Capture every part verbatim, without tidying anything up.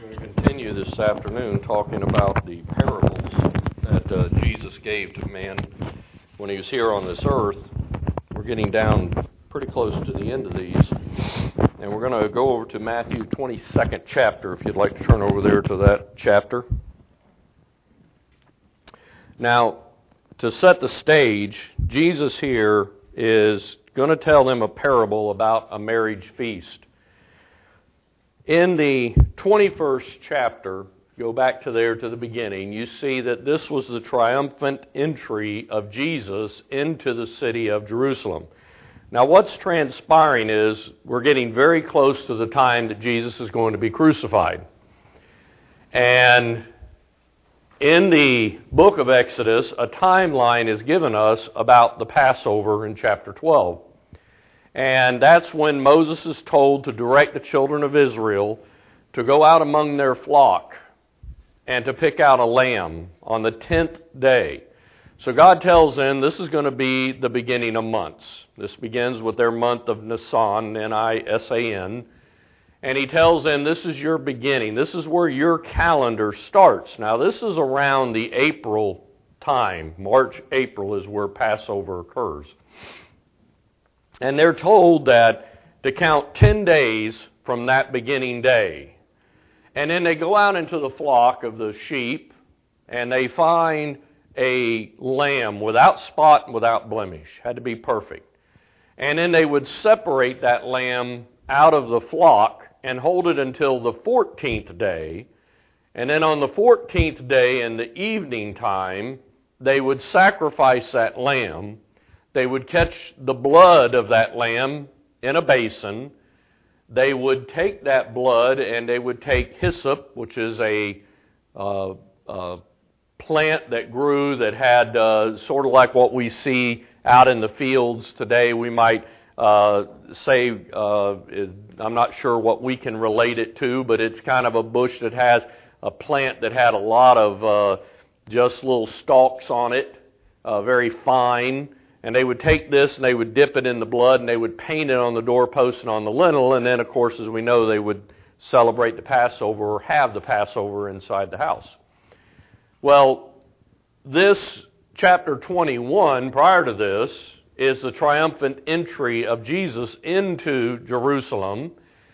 We're going to continue this afternoon talking about the parables that uh, Jesus gave to man when he was here on this earth. We're getting down pretty close to the end of these, and we're going to go over to Matthew twenty-second chapter, if you'd like to turn over there to that chapter. Now, to set the stage, Jesus here is going to tell them a parable about a marriage feast. In the twenty-first chapter, go back to there to the beginning, you see that this was the triumphant entry of Jesus into the city of Jerusalem. Now what's transpiring is we're getting very close to the time that Jesus is going to be crucified. And in the book of Exodus, a timeline is given us about the Passover in chapter twelve. And that's when Moses is told to direct the children of Israel to go out among their flock and to pick out a lamb on the tenth day. So God tells them this is going to be the beginning of months. This begins with their month of Nisan, N I S A N. And he tells them this is your beginning. This is where your calendar starts. Now this is around the April time. March, April is where Passover occurs. And they're told that to count ten days from that beginning day. And then they go out into the flock of the sheep, and they find a lamb without spot and without blemish. Had to be perfect. And then they would separate that lamb out of the flock and hold it until the fourteenth day. And then on the fourteenth day in the evening time, they would sacrifice that lamb. They would catch the blood of that lamb in a basin. They would take that blood and they would take hyssop, which is a uh, uh, plant that grew that had uh, sort of like what we see out in the fields today. We might uh, say, uh, is, I'm not sure what we can relate it to, but it's kind of a bush that has a plant that had a lot of uh, just little stalks on it, uh, very fine. And they would take this and they would dip it in the blood and they would paint it on the doorpost and on the lintel. And then, of course, as we know, they would celebrate the Passover or have the Passover inside the house. Well, this chapter twenty-one, prior to this, is the triumphant entry of Jesus into Jerusalem.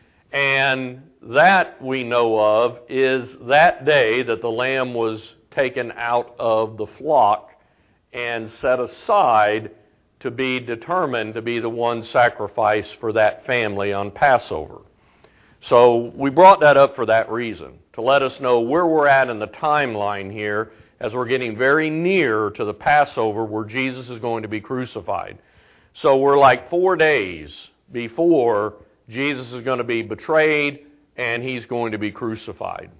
And that we know of is that day that the lamb was taken out of the flock and set aside to be determined to be the one sacrifice for that family on Passover. So we brought that up for that reason, to let us know where we're at in the timeline here as we're getting very near to the Passover where Jesus is going to be crucified. So we're like four days before Jesus is going to be betrayed and he's going to be crucified.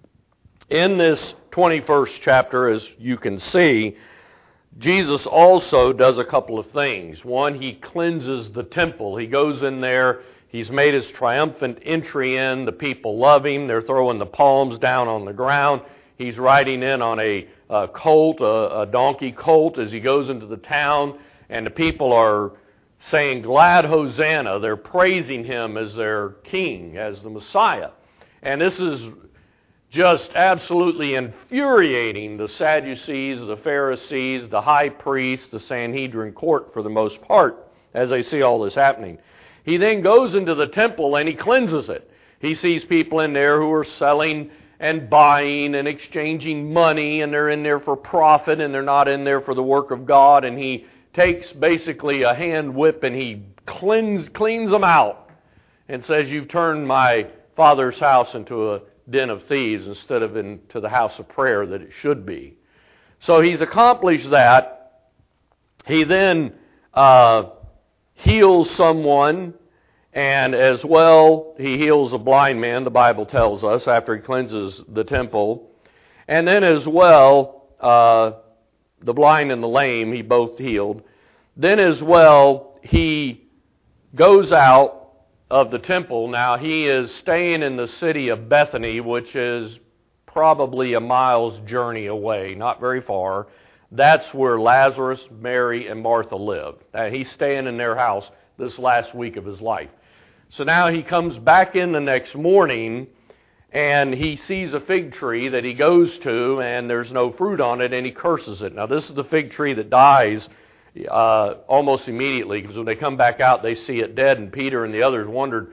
In this twenty-first chapter, as you can see, Jesus also does a couple of things. One, he cleanses the temple. He goes in there. He's made his triumphant entry in. The people love him. They're throwing the palms down on the ground. He's riding in on a, a colt, a, a donkey colt, as he goes into the town. And the people are saying, "Glad Hosanna." They're praising him as their king, as the Messiah. And this is just absolutely infuriating the Sadducees, the Pharisees, the high priest, the Sanhedrin court for the most part, as they see all this happening. He then goes into the temple and he cleanses it. He sees people in there who are selling and buying and exchanging money, and they're in there for profit and they're not in there for the work of God. And he takes basically a hand whip and he cleans, cleans them out and says, "You've turned my Father's house into a den of thieves instead of into the house of prayer that it should be." So he's accomplished that. He then uh, heals someone, and as well he heals a blind man, the Bible tells us, after he cleanses the temple. And then as well, uh, the blind and the lame he both healed. Then as well, he goes out of the temple. Now he is staying in the city of Bethany, which is probably a mile's journey away, not very far. That's where Lazarus, Mary, and Martha lived. And he's staying in their house this last week of his life. So now he comes back in the next morning, and he sees a fig tree that he goes to, and there's no fruit on it, and he curses it. Now, this is the fig tree that dies uh, almost immediately, because when they come back out, they see it dead, and Peter and the others wondered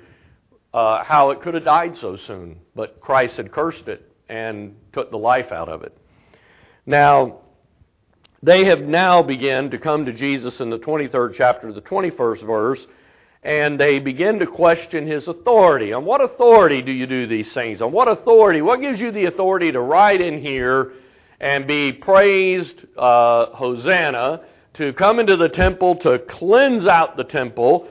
uh, how it could have died so soon. But Christ had cursed it and took the life out of it. Now, they have now begun to come to Jesus in the twenty-third chapter, the twenty-first verse, and they begin to question his authority. On what authority do you do these things? On what authority? What gives you the authority to ride in here and be praised, uh, Hosanna, to come into the temple, to cleanse out the temple,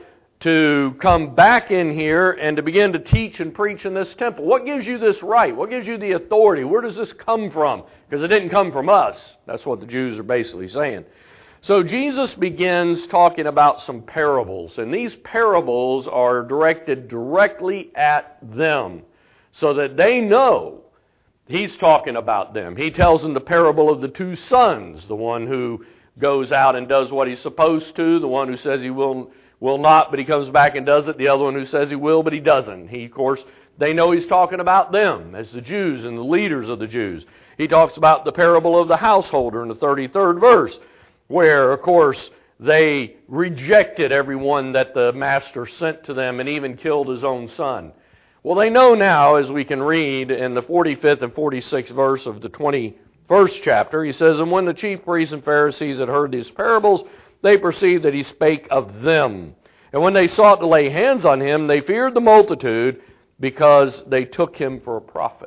to come back in here and to begin to teach and preach in this temple? What gives you this right? What gives you the authority? Where does this come from? Because it didn't come from us. That's what the Jews are basically saying. So Jesus begins talking about some parables, and these parables are directed directly at them so that they know he's talking about them. He tells them the parable of the two sons, the one who goes out and does what he's supposed to, the one who says he will will not, but he comes back and does it, the other one who says he will, but he doesn't. He, of course, they know he's talking about them as the Jews and the leaders of the Jews. He talks about the parable of the householder in the thirty-third verse, where, of course, they rejected everyone that the master sent to them and even killed his own son. Well, they know now, as we can read in the forty-fifth and forty-sixth verse of the twenty-first chapter, he says, "And when the chief priests and Pharisees had heard these parables, they perceived that he spake of them. And when they sought to lay hands on him, they feared the multitude, because they took him for a prophet."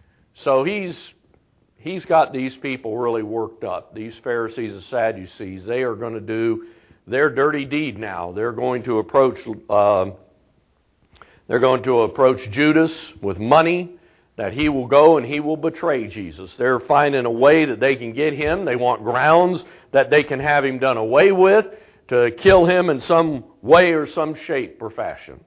So he's He's got these people really worked up. These Pharisees and Sadducees, they are going to do their dirty deed now. They're going to approach. Uh, they're going to approach Judas with money, that he will go and he will betray Jesus. They're finding a way that they can get him. They want grounds that they can have him done away with, to kill him in some way or some shape or fashion.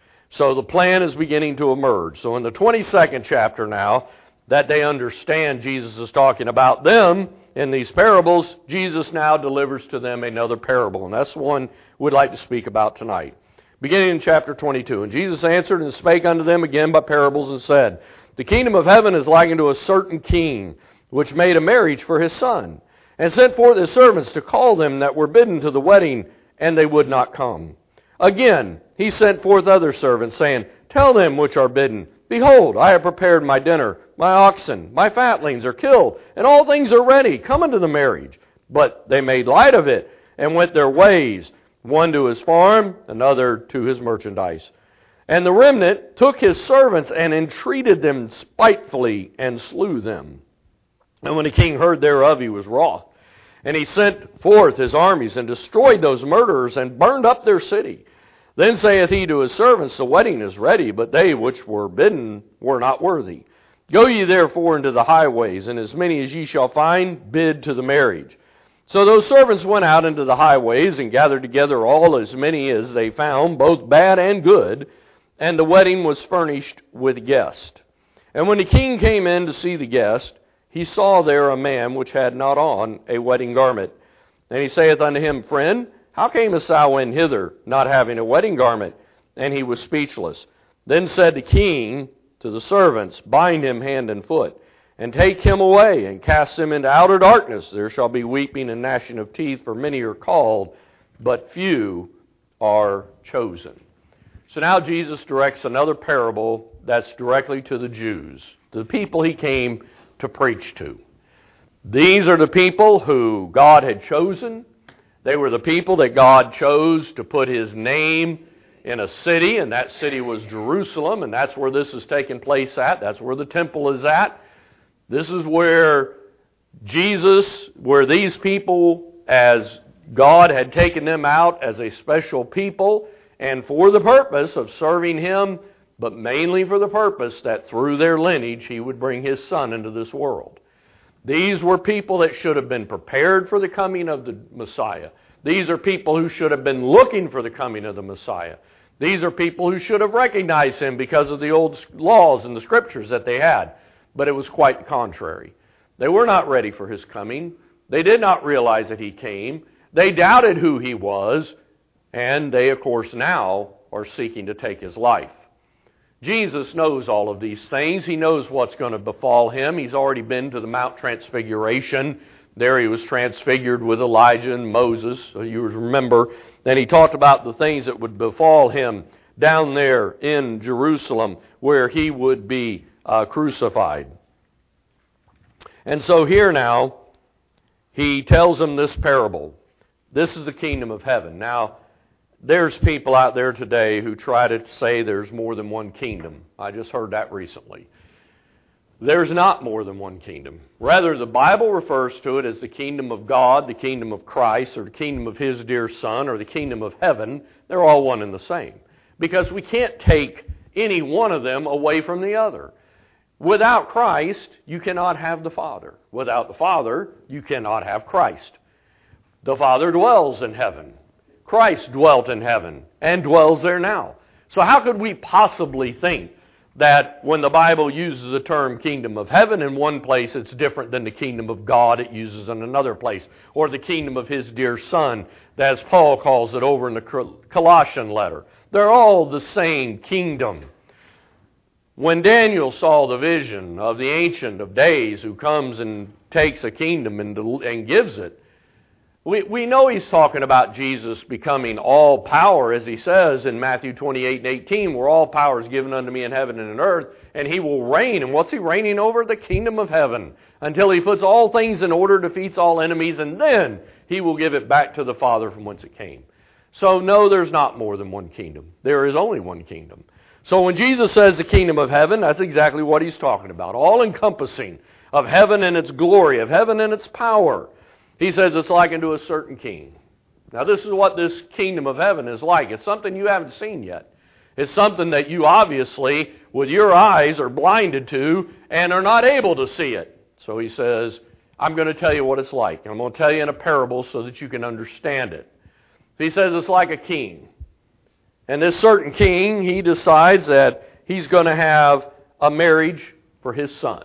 So the plan is beginning to emerge. So in the twenty-second chapter now, that they understand Jesus is talking about them in these parables, Jesus now delivers to them another parable. And that's the one we'd like to speak about tonight. Beginning in chapter twenty-two. "And Jesus answered and spake unto them again by parables, and said, The kingdom of heaven is likened to a certain king, which made a marriage for his son, and sent forth his servants to call them that were bidden to the wedding, and they would not come. Again, he sent forth other servants, saying, Tell them which are bidden, Behold, I have prepared my dinner. My oxen, my fatlings are killed, and all things are ready. Come unto the marriage. But they made light of it, and went their ways, one to his farm, another to his merchandise. And the remnant took his servants, and entreated them spitefully, and slew them. And when the king heard thereof, he was wroth. And he sent forth his armies, and destroyed those murderers, and burned up their city. Then saith he to his servants, The wedding is ready, but they which were bidden were not worthy. Go ye therefore into the highways, and as many as ye shall find, bid to the marriage. So those servants went out into the highways, and gathered together all as many as they found, both bad and good, and the wedding was furnished with guests. And when the king came in to see the guest, he saw there a man which had not on a wedding garment. And he saith unto him, Friend, how camest thou in hither, not having a wedding garment? And he was speechless. Then said the king to the servants, Bind him hand and foot, and take him away, and cast him into outer darkness. There shall be weeping and gnashing of teeth, for many are called, but few are chosen. So now Jesus directs another parable that's directly to the Jews, the people he came to preach to. These are the people who God had chosen. They were the people that God chose to put his name in a city, and that city was Jerusalem, and that's where this is taking place at. That's where the temple is at. This is where Jesus, where these people, as God had taken them out as a special people, and for the purpose of serving him, but mainly for the purpose that through their lineage he would bring his son into this world. These were people that should have been prepared for the coming of the Messiah. These are people who should have been looking for the coming of the Messiah. These are people who should have recognized him because of the old laws and the scriptures that they had. But it was quite the contrary. They were not ready for his coming. They did not realize that he came. They doubted who he was. And they, of course, now are seeking to take his life. Jesus knows all of these things. He knows what's going to befall him. He's already been to the Mount Transfiguration. There he was transfigured with Elijah and Moses. So you remember. Then he talked about the things that would befall him down there in Jerusalem where he would be uh, crucified. And so here now, he tells them this parable. This is the kingdom of heaven. Now, there's people out there today who try to say there's more than one kingdom. I just heard that recently. There's not more than one kingdom. Rather, the Bible refers to it as the kingdom of God, the kingdom of Christ, or the kingdom of His dear Son, or the kingdom of heaven. They're all one and the same. Because we can't take any one of them away from the other. Without Christ, you cannot have the Father. Without the Father, you cannot have Christ. The Father dwells in heaven. Christ dwelt in heaven and dwells there now. So how could we possibly think that when the Bible uses the term kingdom of heaven in one place, it's different than the kingdom of God it uses in another place, or the kingdom of His dear Son, as Paul calls it over in the Colossian letter? They're all the same kingdom. When Daniel saw the vision of the Ancient of Days who comes and takes a kingdom and, and gives it, we, we know he's talking about Jesus becoming all power, as he says in Matthew twenty-eight and eighteen, where all power is given unto me in heaven and in earth, and he will reign. And what's he reigning over? The kingdom of heaven, until he puts all things in order, defeats all enemies, and then he will give it back to the Father from whence it came. So no, there's not more than one kingdom. There is only one kingdom. So when Jesus says the kingdom of heaven, that's exactly what he's talking about. All-encompassing of heaven and its glory, of heaven and its power. He says it's likened to a certain king. Now this is what this kingdom of heaven is like. It's something you haven't seen yet. It's something that you obviously, with your eyes, are blinded to and are not able to see it. So he says, I'm going to tell you what it's like. I'm going to tell you in a parable so that you can understand it. He says it's like a king. And this certain king, he decides that he's going to have a marriage for his son.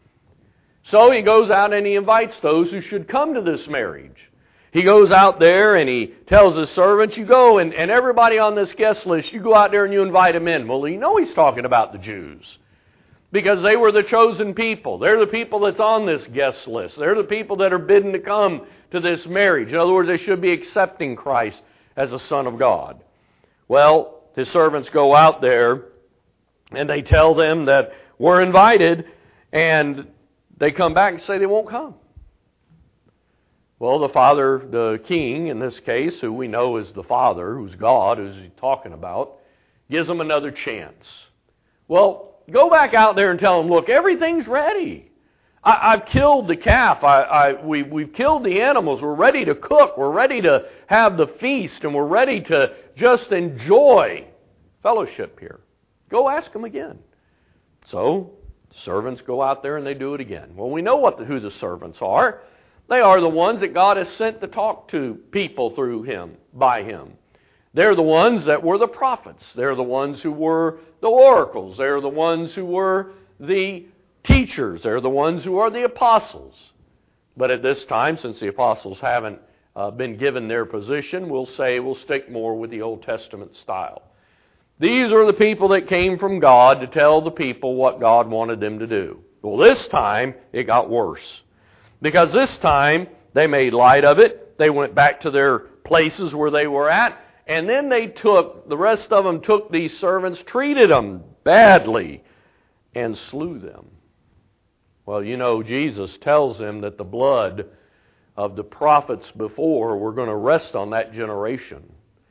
So he goes out and he invites those who should come to this marriage. He goes out there and he tells his servants, you go and, and everybody on this guest list, you go out there and you invite them in. Well, you know he's talking about the Jews. Because they were the chosen people. They're the people that's on this guest list. They're the people that are bidden to come to this marriage. In other words, they should be accepting Christ as a Son of God. Well, his servants go out there and they tell them that we're invited, and they come back and say they won't come. Well, the father, the king in this case, who we know is the Father, who's God, who's he talking about, gives them another chance. Well, go back out there and tell them, look, everything's ready. I, I've killed the calf. I, I, we, we've killed the animals. We're ready to cook. We're ready to have the feast, and we're ready to just enjoy fellowship here. Go ask them again. So, servants go out there and they do it again. Well, we know what the, who the servants are. They are the ones that God has sent to talk to people through him, by him. They're the ones that were the prophets. They're the ones who were the oracles. They're the ones who were the teachers. They're the ones who are the apostles. But at this time, since the apostles haven't uh, been given their position, we'll say we'll stick more with the Old Testament style. These are the people that came from God to tell the people what God wanted them to do. Well, this time, it got worse. Because this time, they made light of it. They went back to their places where they were at. And then they took, the rest of them took these servants, treated them badly, and slew them. Well, you know, Jesus tells them that the blood of the prophets before were going to rest on that generation.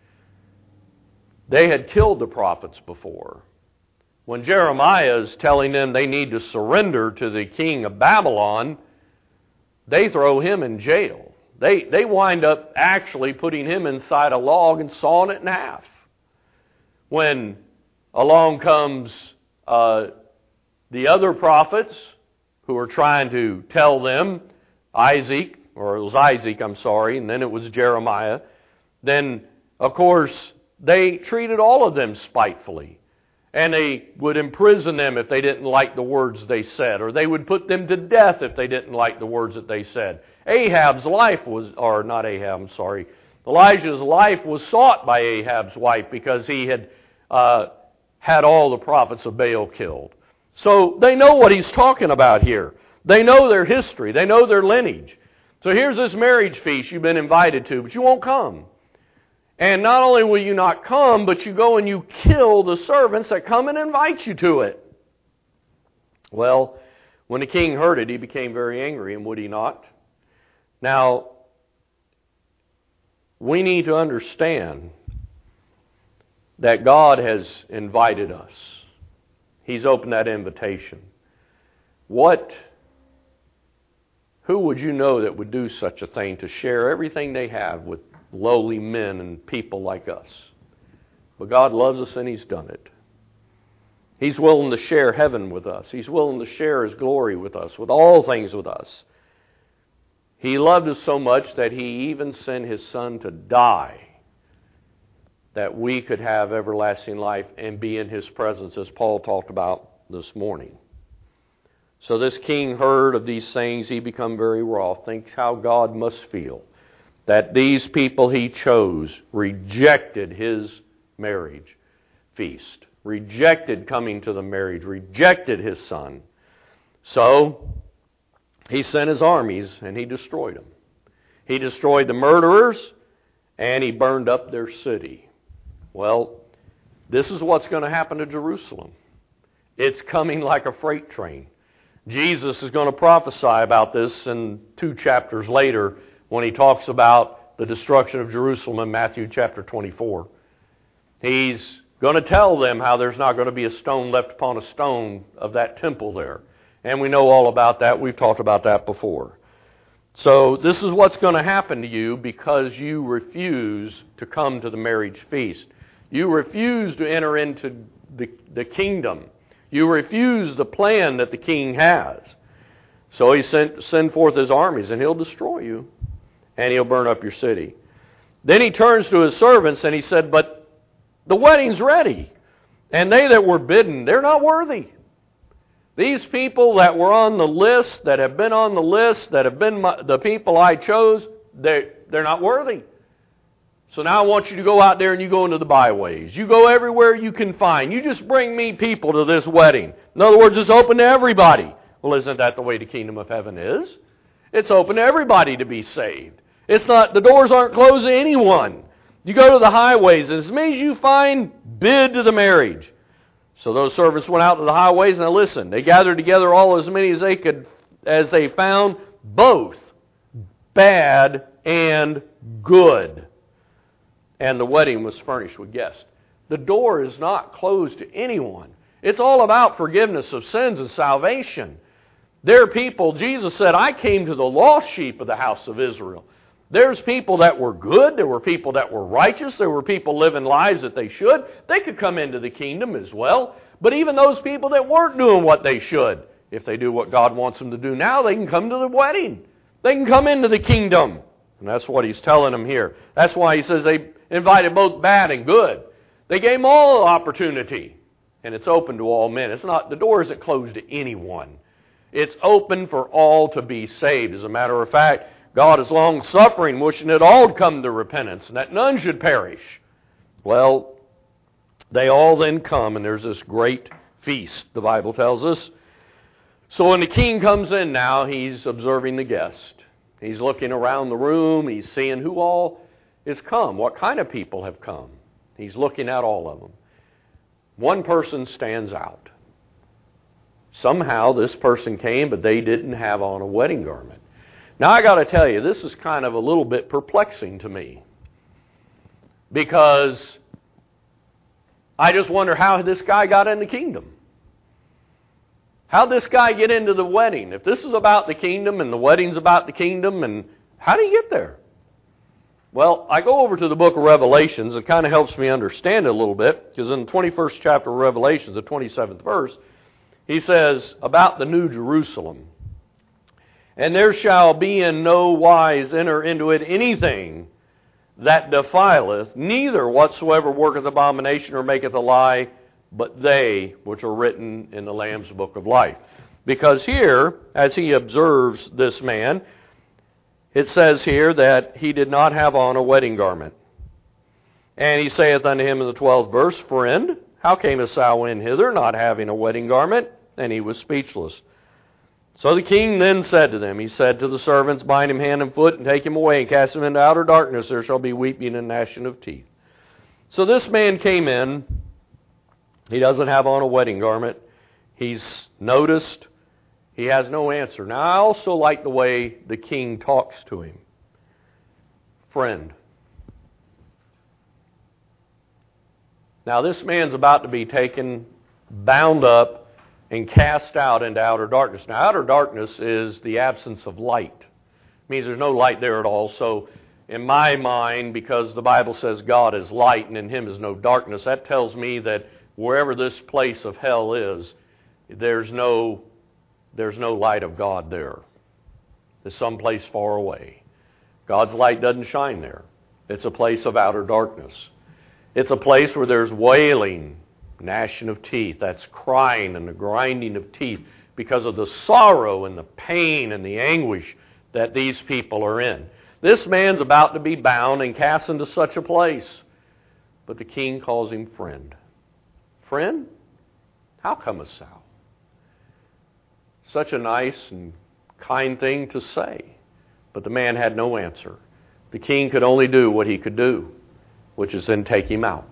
They had killed the prophets before. When Jeremiah is telling them they need to surrender to the king of Babylon, they throw him in jail. They, they wind up actually putting him inside a log and sawing it in half. When along comes uh, the other prophets who are trying to tell them, Isaac, or it was Isaac, I'm sorry, and then it was Jeremiah, then, of course, they treated all of them spitefully. And they would imprison them if they didn't like the words they said, or they would put them to death if they didn't like the words that they said. Ahab's life was, or not Ahab, I'm sorry, Elijah's life was sought by Ahab's wife because he had uh, had all the prophets of Baal killed. So they know what he's talking about here. They know their history. They know their lineage. So here's this marriage feast you've been invited to, but you won't come. And not only will you not come, but you go and you kill the servants that come and invite you to it. Well, when the king heard it, he became very angry, and would he not? Now, we need to understand that God has invited us. He's opened that invitation. What, who would you know that would do such a thing, to share everything they have with lowly men and people like us? But God loves us, and He's done it. He's willing to share heaven with us. He's willing to share His glory with us, with all things with us. He loved us so much that He even sent His Son to die, that we could have everlasting life and be in His presence, as Paul talked about this morning. So this king heard of these things. He became very wroth. Think how God must feel that these people He chose rejected His marriage feast, rejected coming to the marriage, rejected His Son. So He sent His armies and He destroyed them. He destroyed the murderers and He burned up their city. Well, this is what's going to happen to Jerusalem. It's coming like a freight train. Jesus is going to prophesy about this in two chapters later when He talks about the destruction of Jerusalem in Matthew chapter twenty-four. He's going to tell them how there's not going to be a stone left upon a stone of that temple there. And we know all about that. We've talked about that before. So this is what's going to happen to you because you refuse to come to the marriage feast. You refuse to enter into the, the kingdom. You refuse the plan that the king has. So He sent send forth His armies, and He'll destroy you, and He'll burn up your city. Then He turns to His servants, and He said, but the wedding's ready, and they that were bidden, they're not worthy. These people that were on the list, that have been on the list, that have been my, the people I chose, they, they're not worthy. So now I want you to go out there and you go into the byways. You go everywhere you can find. You just bring me people to this wedding. In other words, it's open to everybody. Well, isn't that the way the kingdom of heaven is? It's open to everybody to be saved. It's not, the doors aren't closed to anyone. You go to the highways, and as many as you find, bid to the marriage. So those servants went out to the highways, and listen, they gathered together all as many as they could, as they found, both bad and good. And the wedding was furnished with guests. The door is not closed to anyone. It's all about forgiveness of sins and salvation. There are people, Jesus said, I came to the lost sheep of the house of Israel. There's people that were good. There were people that were righteous. There were people living lives that they should. They could come into the kingdom as well. But even those people that weren't doing what they should, if they do what God wants them to do now, they can come to the wedding. They can come into the kingdom. And that's what He's telling them here. That's why He says they invited both bad and good. They gave them all opportunity. And it's open to all men. It's not, the door isn't closed to anyone. It's open for all to be saved. As a matter of fact, God is long-suffering, wishing that all come to repentance, and that none should perish. Well, they all then come, and there's this great feast, the Bible tells us. So when the king comes in now, he's observing the guest. He's looking around the room. He's seeing who all is come, what kind of people have come. He's looking at all of them. One person stands out. Somehow this person came, but they didn't have on a wedding garment. Now I got to tell you, this is kind of a little bit perplexing to me. Because I just wonder how this guy got in the kingdom. How'd this guy get into the wedding? If this is about the kingdom and the wedding's about the kingdom, and how did he get there? Well, I go over to the book of Revelations. It kind of helps me understand it a little bit, because in the twenty-first chapter of Revelations, the twenty-seventh verse, he says about the New Jerusalem, and there shall be in no wise enter into it anything that defileth, neither whatsoever worketh abomination or maketh a lie, but they which are written in the Lamb's book of life. Because here, as he observes this man, it says here that he did not have on a wedding garment. And he saith unto him in the twelfth verse, Friend, how camest thou in hither, not having a wedding garment? And he was speechless. So the king then said to them, he said to the servants, bind him hand and foot, and take him away, and cast him into outer darkness. There shall be weeping and gnashing of teeth. So this man came in. He doesn't have on a wedding garment. He's noticed. He has no answer. Now, I also like the way the king talks to him. Friend. Now, this man's about to be taken, bound up, and cast out into outer darkness. Now, outer darkness is the absence of light. It means there's no light there at all. So, in my mind, because the Bible says God is light and in Him is no darkness, that tells me that wherever this place of hell is, there's no, there's no light of God there. It's someplace far away. God's light doesn't shine there. It's a place of outer darkness. It's a place where there's wailing, gnashing of teeth. That's crying and the grinding of teeth because of the sorrow and the pain and the anguish that these people are in. This man's about to be bound and cast into such a place. But the king calls him friend. Friend, how comest thou? Such a nice and kind thing to say. But the man had no answer. The king could only do what he could do, which is then take him out.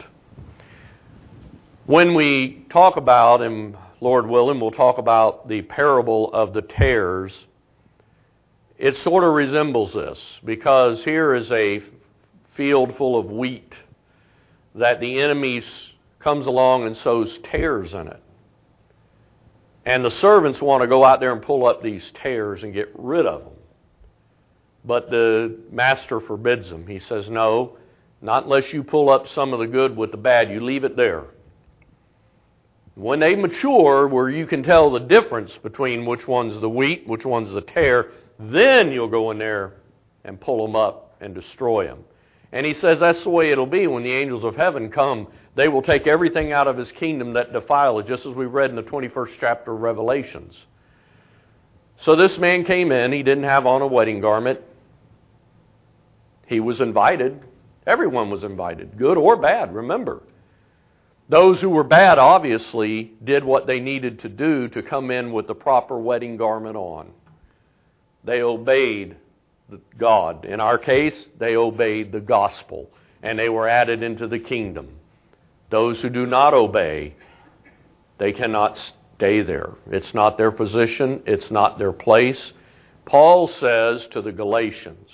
When we talk about, and Lord willing, we'll talk about the parable of the tares, it sort of resembles this, because here is a field full of wheat that the enemy comes along and sows tares in it. And the servants want to go out there and pull up these tares and get rid of them. But the master forbids them. He says, no, not unless you pull up some of the good with the bad. You leave it there. When they mature, where you can tell the difference between which one's the wheat, which one's the tare, then you'll go in there and pull them up and destroy them. And he says that's the way it'll be when the angels of heaven come. They will take everything out of His kingdom that defile it, just as we read in the twenty-first chapter of Revelations. So this man came in. He didn't have on a wedding garment. He was invited. Everyone was invited, good or bad, remember. Those who were bad obviously did what they needed to do to come in with the proper wedding garment on. They obeyed God. In our case, they obeyed the gospel, and they were added into the kingdom. Those who do not obey, they cannot stay there. It's not their position. It's not their place. Paul says to the Galatians,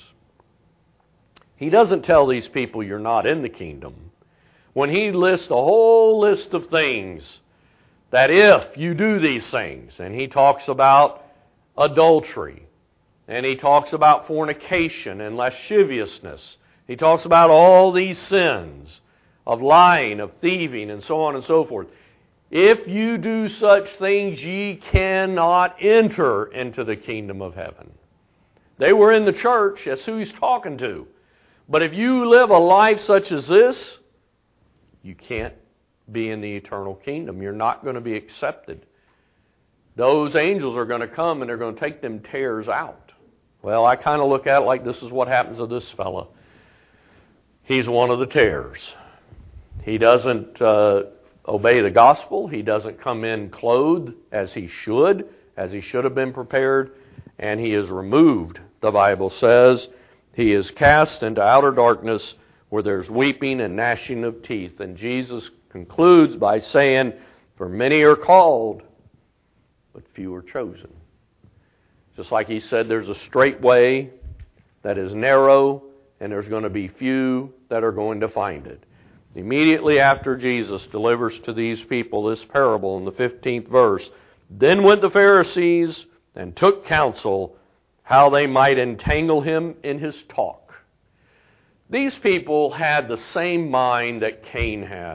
he doesn't tell these people you're not in the kingdom. When he lists a whole list of things that if you do these things, and he talks about adultery, and he talks about fornication and lasciviousness, he talks about all these sins of lying, of thieving, and so on and so forth. If you do such things, ye cannot enter into the kingdom of heaven. They were in the church. That's who he's talking to. But if you live a life such as this, you can't be in the eternal kingdom. You're not going to be accepted. Those angels are going to come and they're going to take them tares out. Well, I kind of look at it like this is what happens to this fella. He's one of the tares. He doesn't uh, obey the gospel. He doesn't come in clothed as he should, as he should have been prepared. And he is removed, the Bible says. He is cast into outer darkness where there's weeping and gnashing of teeth. And Jesus concludes by saying, for many are called, but few are chosen. Just like he said, there's a straight way that is narrow, and there's going to be few that are going to find it. Immediately after Jesus delivers to these people this parable in the fifteenth verse, then went the Pharisees and took counsel how they might entangle him in his talk. These people had the same mind that Cain had.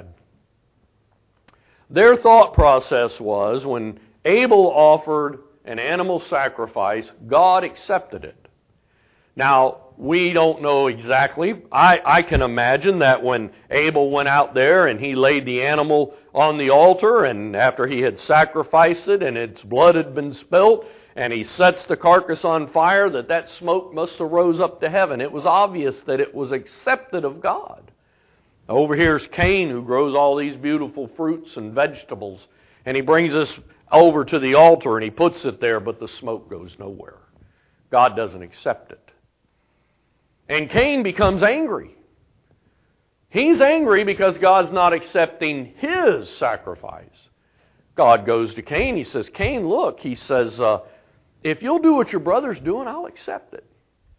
Their thought process was, when Abel offered an animal sacrifice, God accepted it. Now, we don't know exactly. I, I can imagine that when Abel went out there and he laid the animal on the altar, and after he had sacrificed it and its blood had been spilt, and he sets the carcass on fire, that that smoke must have rose up to heaven. It was obvious that it was accepted of God. Over here's Cain, who grows all these beautiful fruits and vegetables, and he brings this over to the altar and he puts it there, but the smoke goes nowhere. God doesn't accept it. And Cain becomes angry. He's angry because God's not accepting his sacrifice. God goes to Cain. He says, Cain, look, he says, uh, if you'll do what your brother's doing, I'll accept it.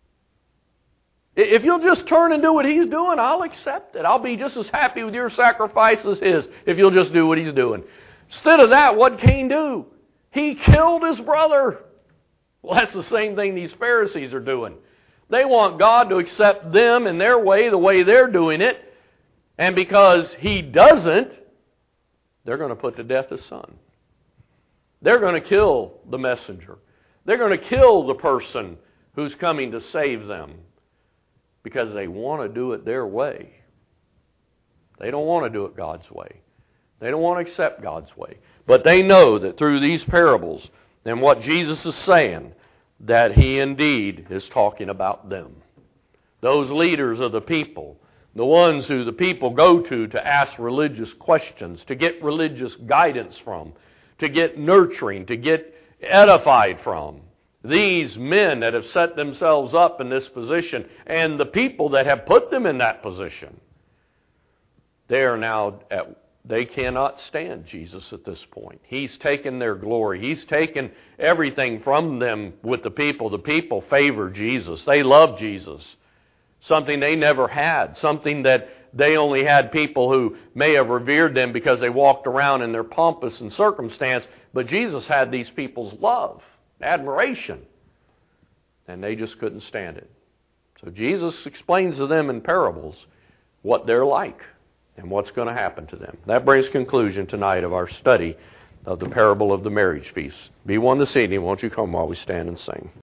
If you'll just turn and do what he's doing, I'll accept it. I'll be just as happy with your sacrifice as his if you'll just do what he's doing. Instead of that, what'd Cain do? He killed his brother. Well, that's the same thing these Pharisees are doing. They want God to accept them in their way, the way they're doing it. And because he doesn't, they're going to put to death his son. They're going to kill the messenger. They're going to kill the person who's coming to save them because they want to do it their way. They don't want to do it God's way. They don't want to accept God's way. But they know that through these parables and what Jesus is saying, that he indeed is talking about them. Those leaders of the people, the ones who the people go to to ask religious questions, to get religious guidance from, to get nurturing, to get edified from. These men that have set themselves up in this position and the people that have put them in that position, they are now at, they cannot stand Jesus at this point. He's taken their glory. He's taken everything from them with the people. The people favor Jesus. They love Jesus. Something they never had. Something that they only had people who may have revered them because they walked around in their pompous and circumstance. But Jesus had these people's love, admiration. And they just couldn't stand it. So Jesus explains to them in parables what they're like and what's going to happen to them. That brings conclusion tonight of our study of the parable of the marriage feast. Be one this evening. Won't you come while we stand and sing?